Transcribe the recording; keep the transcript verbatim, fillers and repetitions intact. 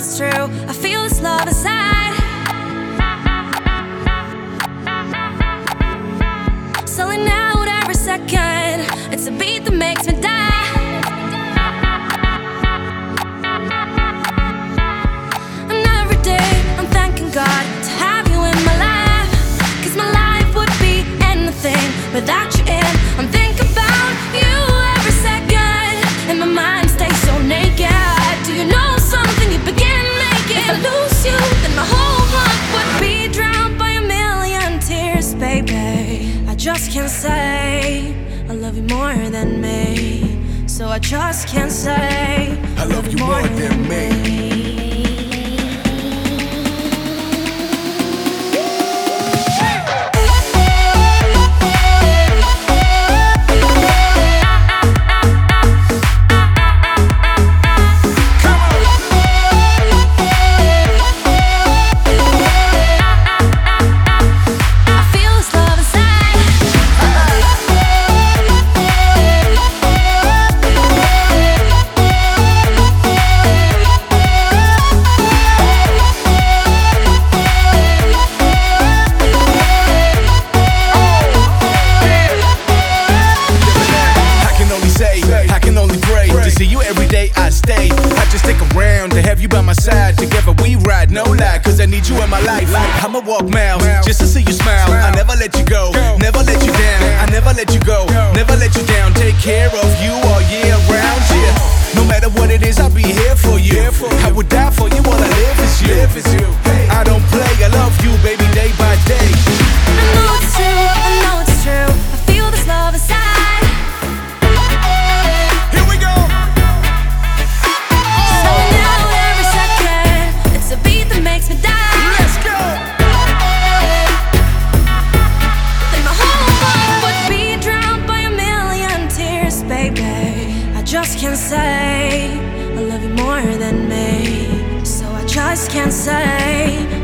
it's true. I feel this love inside. Selling out every second. It's a beat that makes me die. And every day I'm thanking God to have you in my life. Cause my life would be anything without you in. I'm thinking about you every second, and my mind stays so naked. Do you know something? You begin making. If I lose you, then my whole world would be drowned by a million tears, baby. I just can't say I love you more than me. So I just can't say I love you more than me. See you every day I stay. I just stick around to have you by my side. Together we ride, no lie, cause I need you in my life. I'ma walk miles just to see you smile. I never let you go, never let you down. I never let you go, never let you down. Take care of you all year round, yeah. No matter what it is, I'll be here for you. I would die for you, all I live is you. I don't play, I love you, baby, day by day. I know it's true, I know it's true. I feel this love inside. Just can't say I love you more than me. So I just can't say